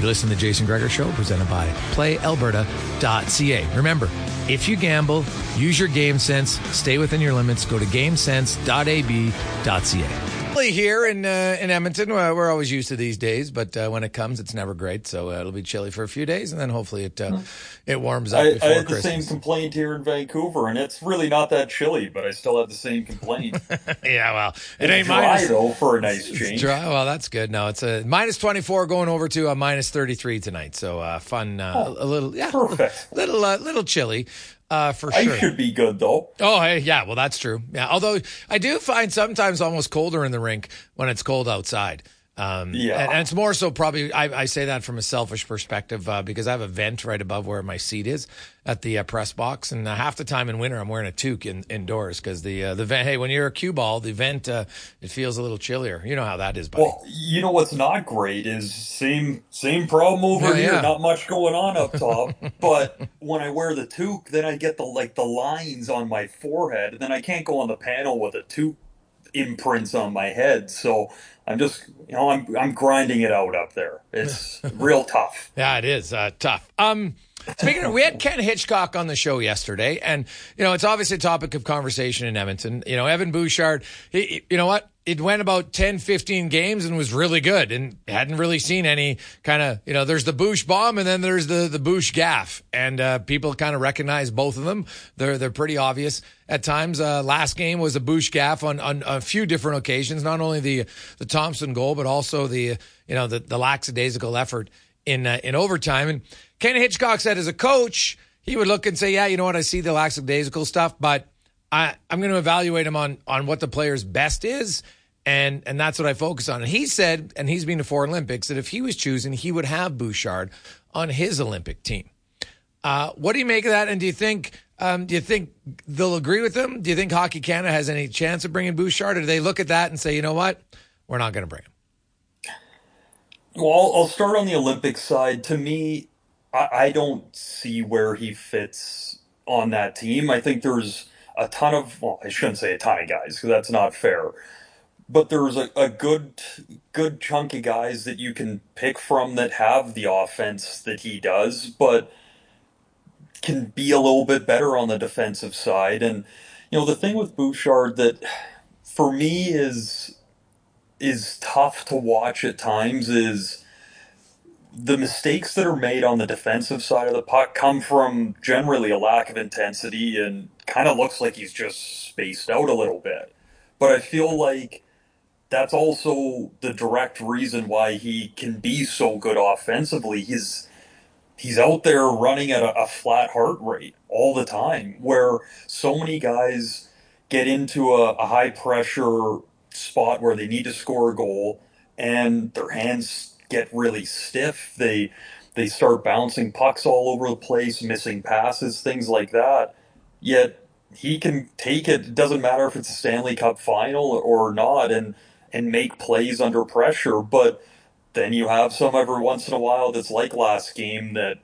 You're listening to the Jason Gregor Show, presented by PlayAlberta.ca. Remember, if you gamble, use your game sense, stay within your limits, go to gamesense.ab.ca. Here in Edmonton, we're always used to these days, but when it comes, it's never great. So it'll be chilly for a few days, and then hopefully it warms up before I had Christmas. the same complaint here in Vancouver, and it's really not that chilly, but I still have the same complaint. Yeah, well, it it's ain't dry, though, for a nice change. It's dry. Well, that's good. No, it's a minus 24 going over to a minus 33 tonight. So fun, a little, yeah, perfect. Little chilly. For sure. I should be good, though. Oh, hey, yeah, well, that's true. Yeah, although I do find sometimes almost colder in the rink when it's cold outside. And it's more so probably, I say that from a selfish perspective because I have a vent right above where my seat is at the press box. And half the time in winter, I'm wearing a toque indoors because the vent, hey, when you're a cue ball, the vent, it feels a little chillier. You know how that is, buddy. Well, you know what's not great is same problem over here. Yeah. Not much going on up top. But when I wear the toque, then I get the lines on my forehead. And then I can't go on the panel with a toque imprints on my head. So I'm just, I'm grinding it out up there. It's real tough. Yeah, it is tough. Speaking of, we had Ken Hitchcock on the show yesterday, and, it's obviously a topic of conversation in Edmonton. Evan Bouchard, you know what? It went about 10, 15 games and was really good and hadn't really seen any kind of, there's the Bouch bomb and then there's the Bouch gaff. And people kind of recognize both of them. They're pretty obvious at times. Last game was a Bouch gaff on a few different occasions, not only the Thompson goal, but also the lackadaisical effort in overtime. And Ken Hitchcock said as a coach, he would look and say, yeah, you know what? I see the lackadaisical stuff, but I'm going to evaluate him on what the player's best is. And that's what I focus on. And he said, and he's been to 4 Olympics, that if he was choosing, he would have Bouchard on his Olympic team. What do you make of that? And do you think they'll agree with him? Do you think Hockey Canada has any chance of bringing Bouchard? Or do they look at that and say, you know what? We're not going to bring him. Well, I'll start on the Olympic side. To me, I don't see where he fits on that team. I think there's a ton of, well, I shouldn't say a ton of guys, because that's not fair. But there's a good chunk of guys that you can pick from that have the offense that he does, but can be a little bit better on the defensive side. And, the thing with Bouchard that, for me, is tough to watch at times is the mistakes that are made on the defensive side of the puck come from generally a lack of intensity and kind of looks like he's just spaced out a little bit. But I feel like that's also the direct reason why he can be so good offensively. He's out there running at a flat heart rate all the time, where so many guys get into a high pressure spot where they need to score a goal and their hands get really stiff. They start bouncing pucks all over the place, missing passes, things like that. Yet he can take it. It doesn't matter if it's a Stanley Cup final or not, and make plays under pressure. But then you have some every once in a while that's like last game that,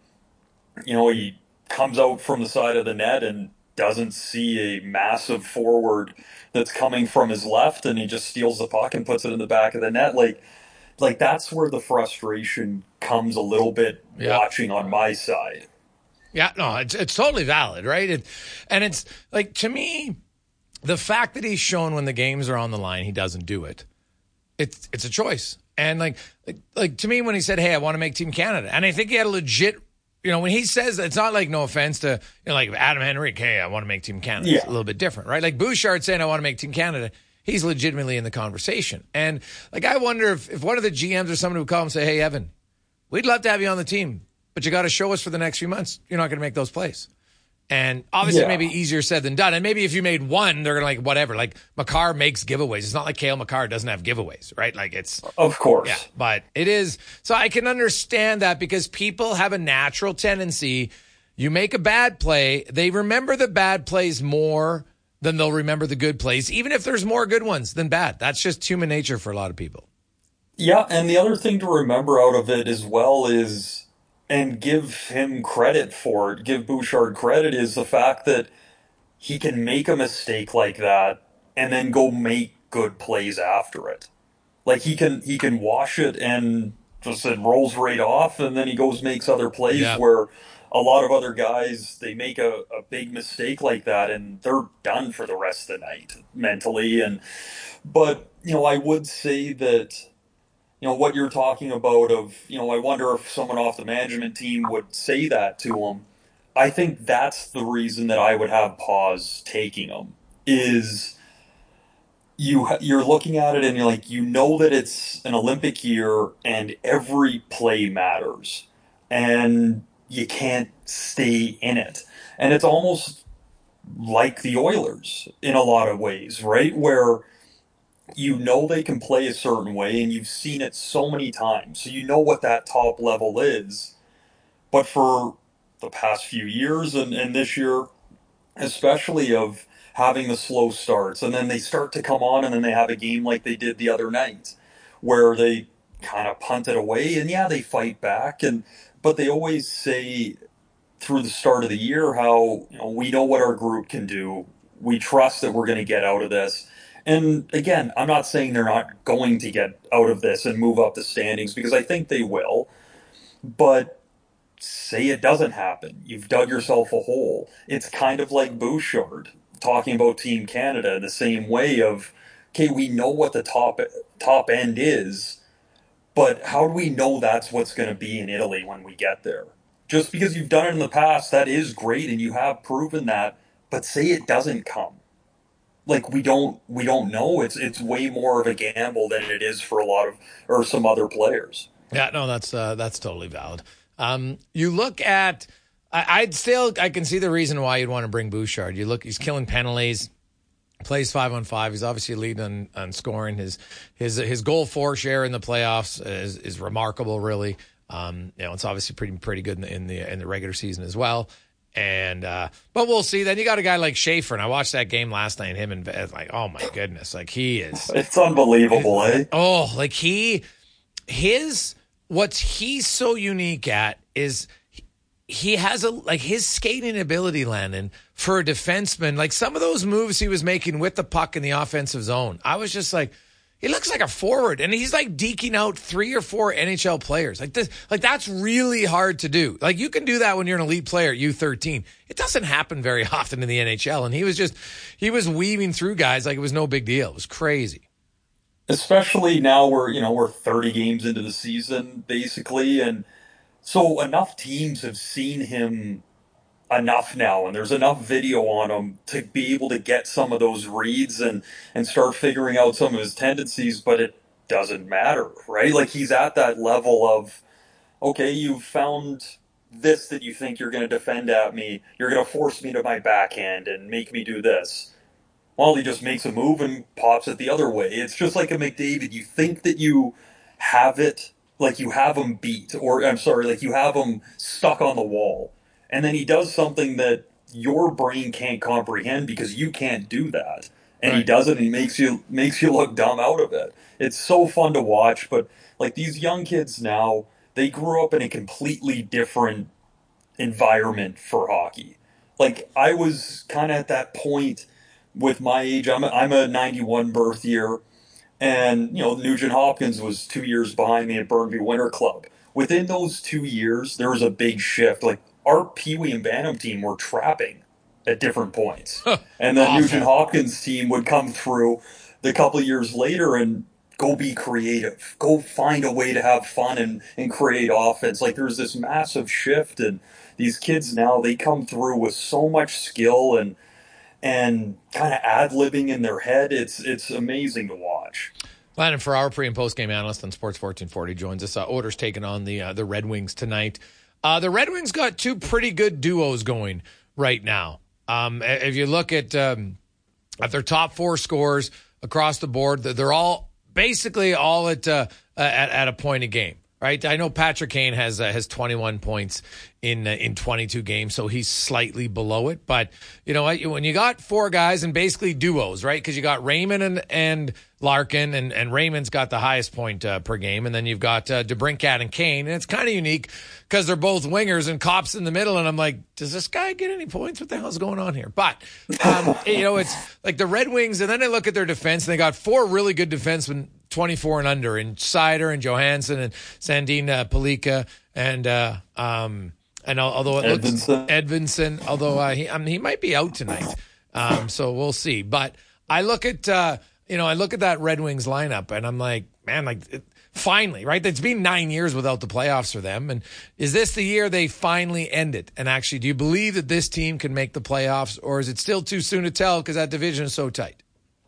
he comes out from the side of the net and doesn't see a massive forward that's coming from his left, and he just steals the puck and puts it in the back of the net. Like that's where the frustration comes a little bit watching on my side. Yeah, no, it's totally valid, right? And it's like, to me, the fact that he's shown when the games are on the line, he doesn't do it. It's a choice. And like to me, when he said, hey, I want to make Team Canada, and I think he had a legit, when he says, it's not like, no offense to, like Adam Henrique, hey, I want to make Team Canada. Yeah. It's a little bit different, right? Like Bouchard saying, I want to make Team Canada. He's legitimately in the conversation. And like, I wonder if one of the GMs or someone would call him and say, hey, Evan, we'd love to have you on the team, but you got to show us for the next few months you're not going to make those plays. And obviously maybe easier said than done. And maybe if you made one, they're going to whatever. Like Makar makes giveaways. It's not like Cale Makar doesn't have giveaways, right? Like it's... Of course. Yeah, but it is... So I can understand that because people have a natural tendency. You make a bad play, they remember the bad plays more than they'll remember the good plays, even if there's more good ones than bad. That's just human nature for a lot of people. Yeah, and the other thing to remember out of it as well is... And give him credit for it, give Bouchard credit, is the fact that he can make a mistake like that and then go make good plays after it. Like he can wash it and just it rolls right off, and then he goes makes other plays Yeah. where a lot of other guys they make a big mistake like that and they're done for the rest of the night mentally. And but I would say that what you're talking about of I wonder if someone off the management team would say that to him. I think that's the reason that I would have pause taking him is you're looking at it and you're like, that it's an Olympic year and every play matters and you can't stay in it. And it's almost like the Oilers in a lot of ways, right? Where they can play a certain way and you've seen it so many times. So you know what that top level is. But for the past few years and this year, especially of having the slow starts and then they start to come on and then they have a game like they did the other night where they kind of punt it away and they fight back but they always say through the start of the year how we know what our group can do. We trust that we're going to get out of this. And again, I'm not saying they're not going to get out of this and move up the standings because I think they will. But say it doesn't happen. You've dug yourself a hole. It's kind of like Bouchard talking about Team Canada in the same way of, okay, we know what the top end is, but how do we know that's what's going to be in Italy when we get there? Just because you've done it in the past, that is great, and you have proven that. But say it doesn't come, like we don't know. It's way more of a gamble than it is for a lot of or some other players. Yeah, no, that's totally valid. You look at, I can see the reason why you'd want to bring Bouchard. He's killing penalties, plays 5-on-5. He's obviously leading on scoring. His goal for share in the playoffs is remarkable, really. It's obviously pretty good in the regular season as well. And but we'll see. Then you got a guy like Schaefer, and I watched that game last night. Him and like, oh my goodness, like he is. It's unbelievable, eh? Oh, like what's he's so unique at is he has his skating ability, Landon, for a defenseman. Like some of those moves he was making with the puck in the offensive zone, I was just like, he looks like a forward, and he's like deking out 3 or 4 NHL players. Like this, like that's really hard to do. Like you can do that when you're an elite player at U13. It doesn't happen very often in the NHL, and he was weaving through guys like it was no big deal. It was crazy. Especially now we're 30 games into the season basically, and so enough teams have seen him enough now, and there's enough video on him to be able to get some of those reads and start figuring out some of his tendencies, but it doesn't matter, right? Like he's at that level of, okay, you've found this that you think you're going to defend at me, you're going to force me to my backhand and make me do this. Well, he just makes a move and pops it the other way. It's just like a McDavid. You think that you have it, like you have him beat, or I'm sorry, like you have him stuck on the wall. And then he does something that your brain can't comprehend because you can't do that. And He does it and he makes you look dumb out of it. It's so fun to watch, but like these young kids now, they grew up in a completely different environment for hockey. Like I was kind of at that point with my age. I'm a 91 birth year, and Nugent Hopkins was 2 years behind me at Burnaby Winter Club. Within those 2 years, there was a big shift. Like our Pee Wee and Bantam team were trapping at different points, and then Nugent Hopkins' team would come through the couple of years later and go be creative, go find a way to have fun and create offense. Like there's this massive shift, and these kids now they come through with so much skill and kind of ad-libbing in their head. It's amazing to watch. Landon Ferraro, pre- and post-game analyst on Sports 1440, joins us. Oilers taking on the Red Wings tonight. The Red Wings got 2 pretty good duos going right now. If you look at their top 4 scores across the board, they're all basically all at a point a game. Right, I know Patrick Kane has 21 points in 22 games, so he's slightly below it. But you know what? When you got 4 guys and basically duos, right? Because you got Raymond and Larkin, and Raymond's got the highest point per game, and then you've got DeBrincat and Kane, and it's kind of unique because they're both wingers and Kopp's in the middle, and I'm like, does this guy get any points? What the hell's going on here? But it's like the Red Wings, and then I look at their defense, and they got 4 really good defensemen. 24 and under, and Seider and Johansson and Sandin Pellikka and although it looks Edvinsson, although he might be out tonight, so we'll see. But I look at I look at that Red Wings lineup, and I'm like, man, finally, right? It's been 9 years without the playoffs for them, and is this the year they finally end it? And actually, do you believe that this team can make the playoffs, or is it still too soon to tell because that division is so tight?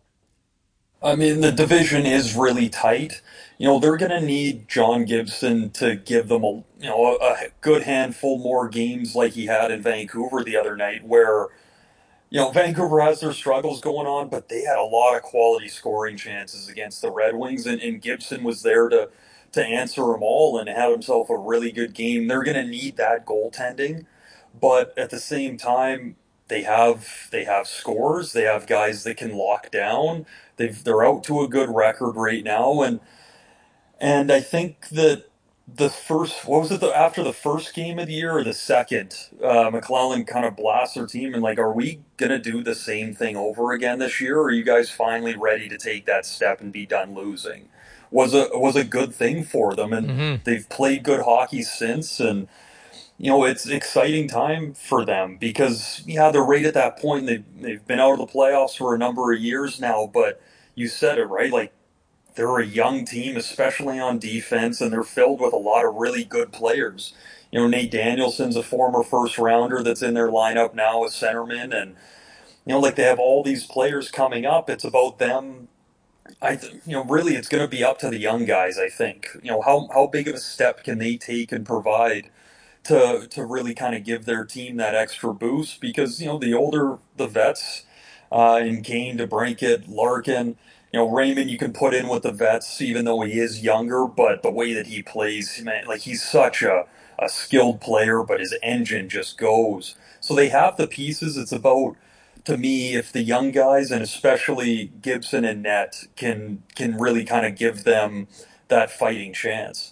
I mean, the division is really tight. They're going to need John Gibson to give them a good handful more games like he had in Vancouver the other night, where, Vancouver has their struggles going on, but they had a lot of quality scoring chances against the Red Wings, and Gibson was there to answer them all and had himself a really good game. They're going to need that goaltending, but at the same time, they have scores. They have guys that can lock down. They're out to a good record right now, and I think that the first, after the first game of the year or the second, McClellan kind of blasts their team and like, are we gonna do the same thing over again this year? Or are you guys finally ready to take that step and be done losing? Was a good thing for them, and they've played good hockey since, and it's an exciting time for them because, they're right at that point. They've been out of the playoffs for a number of years now, but you said it, right? Like, they're a young team, especially on defense, and they're filled with a lot of really good players. Nate Danielson's a former first rounder that's in their lineup now as centerman, and, they have all these players coming up. It's about them. Really, it's going to be up to the young guys, I think. How big of a step can they take and provide to really kind of give their team that extra boost, because the older the vets, in Kane, DeBrincat, Larkin, Raymond, you can put in with the vets even though he is younger, but the way that he plays, man, like, he's such a skilled player, but his engine just goes. So they have the pieces. It's about, to me, if the young guys, and especially Gibson and Net, can really kind of give them that fighting chance.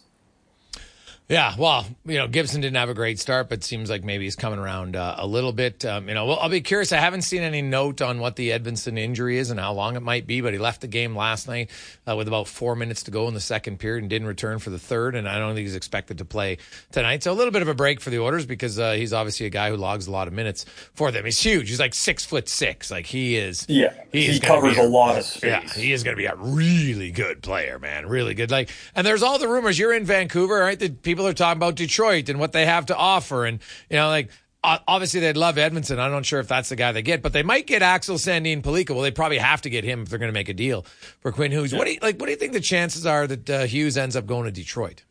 Yeah, well, Gibson didn't have a great start, but seems like maybe he's coming around a little bit. Well, I'll be curious. I haven't seen any note on what the Edvinsson injury is and how long it might be, but he left the game last night with about 4 minutes to go in the second period and didn't return for the third, and I don't think he's expected to play tonight. So a little bit of a break for the Oilers because he's obviously a guy who logs a lot of minutes for them. He's huge. He's like 6'6". Like, he is. Yeah, he covers a lot of space. Yeah, he is going to be a really good player, man. Really good. Like, and there's all the rumors. You're in Vancouver, right? The people are talking about Detroit and what they have to offer, and obviously they'd love Edvinsson. I'm not sure if that's the guy they get, but they might get Axel Sandin Pellikka. Well, they probably have to get him if they're going to make a deal for Quinn Hughes. Yeah. What do you think the chances are that Hughes ends up going to Detroit?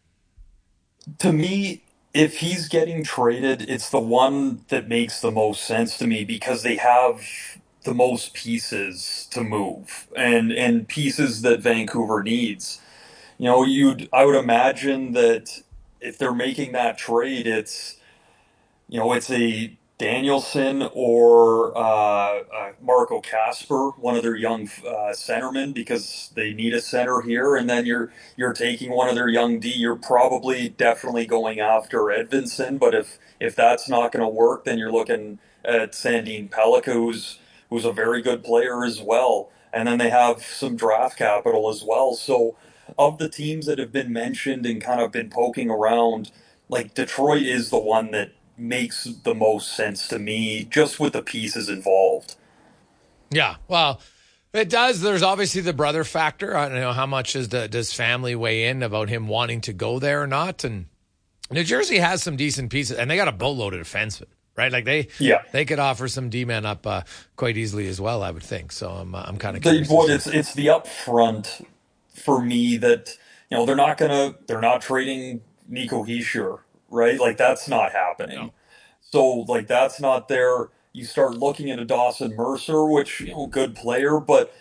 To me, if he's getting traded, it's the one that makes the most sense to me because they have the most pieces to move and pieces that Vancouver needs. I would imagine that if they're making that trade, it's a Danielson or Marco Kasper, one of their young centermen, because they need a center here, and then you're taking one of their young D. You're probably definitely going after Edvinsson, but if that's not going to work, then you're looking at Sandin Pellikka, who's a very good player as well, and then they have some draft capital as well. So, of the teams that have been mentioned and kind of been poking around, like, Detroit is the one that makes the most sense to me, just with the pieces involved. Yeah, well, it does. There's obviously the brother factor. I don't know how much does family weigh in about him wanting to go there or not. And New Jersey has some decent pieces, and they got a boatload of defensemen, right? Like, they could offer some D-men up quite easily as well, I would think. So I'm kind of curious. It's the upfront for me that they're not trading Nico Hischier, right? Like, that's not happening. No. So, like, that's not there. You start looking at a Dawson Mercer, which, good player, but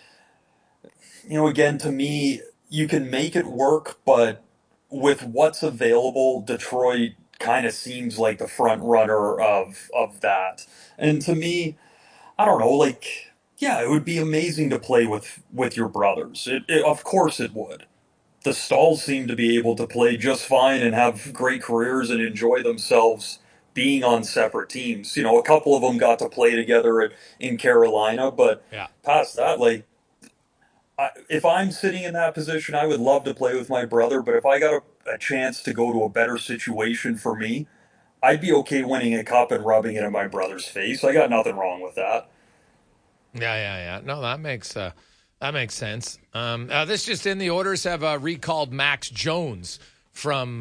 again, to me, you can make it work, but with what's available, Detroit kind of seems like the front runner of that. And to me, I don't know, like, yeah, it would be amazing to play with your brothers. Of course it would. The Stahls seem to be able to play just fine and have great careers and enjoy themselves being on separate teams. A couple of them got to play together in Carolina, but past that, like, if I'm sitting in that position, I would love to play with my brother. But if I got a chance to go to a better situation for me, I'd be okay winning a cup and rubbing it in my brother's face. I got nothing wrong with that. Yeah. No, that makes sense. This just in: the Oilers have recalled Max Jones from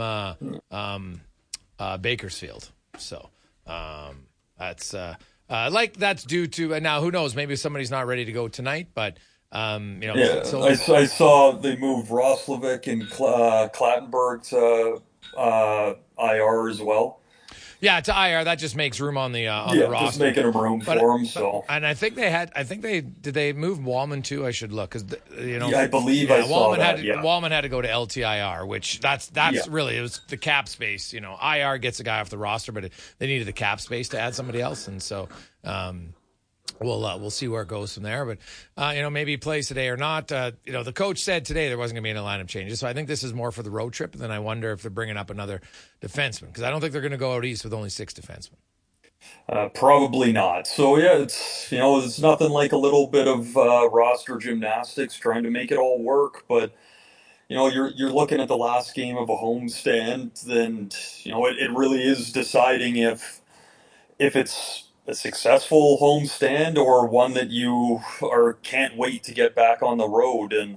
Bakersfield. So that's that's due to now. Who knows? Maybe somebody's not ready to go tonight, but Yeah, so I saw they moved Roslovic and Clattenburg to IR as well. yeah, to IR, that just makes room on the Yeah, roster. just making a room for him. So, and I think did they move Wallman too? I should look because I believe I saw that. Wallman had to go to LTIR, which that's really, it was the cap space. IR gets a guy off the roster, but they needed the cap space to add somebody else, and so. We'll see where it goes from there, but maybe he plays today or not. The coach said today there wasn't going to be any lineup changes, so I think this is more for the road trip. And then I wonder if they're bringing up another defenseman because I don't think they're going to go out east with only 6 defensemen. Probably not. So yeah, it's nothing like a little bit of roster gymnastics trying to make it all work, but. You're looking at the last game of a homestand, then it really is deciding if it's a successful homestand or one that you can't wait to get back on the road. And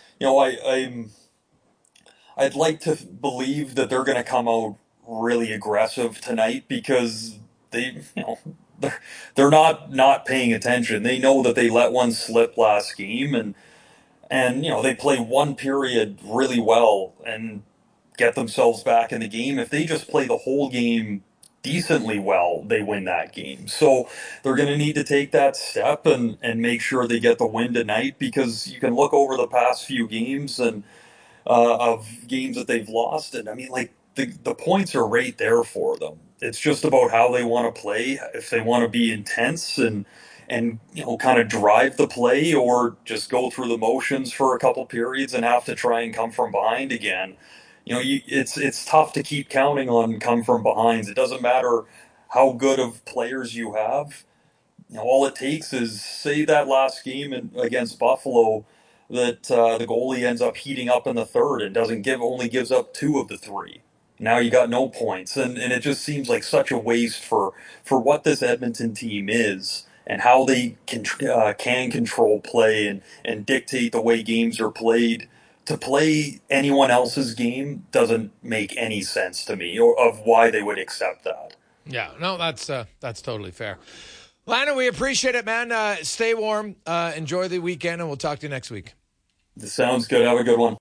I'd like to believe that they're going to come out really aggressive tonight because they're not paying attention. They know that they let one slip last game, and they play one period really well and get themselves back in the game. If they just play the whole game decently well, they win that game. So they're going to need to take that step and make sure they get the win tonight, because you can look over the past few games and of games that they've lost, and I mean, like, the points are right there for them. It's just about how they want to play, if they want to be intense and kind of drive the play, or just go through the motions for a couple periods and have to try and come from behind again. It's tough to keep counting on come from behinds. It doesn't matter how good of players you have. All it takes is, say that last game against Buffalo, that the goalie ends up heating up in the third and only gives up 2 of the 3. Now you got no points, and it just seems like such a waste for what this Edmonton team is and how they can control play and dictate the way games are played. To play anyone else's game doesn't make any sense to me, or of why they would accept that. Yeah, no, that's totally fair. Lana, we appreciate it, man. Stay warm. Enjoy the weekend, and we'll talk to you next week. Sounds good. Have a good one.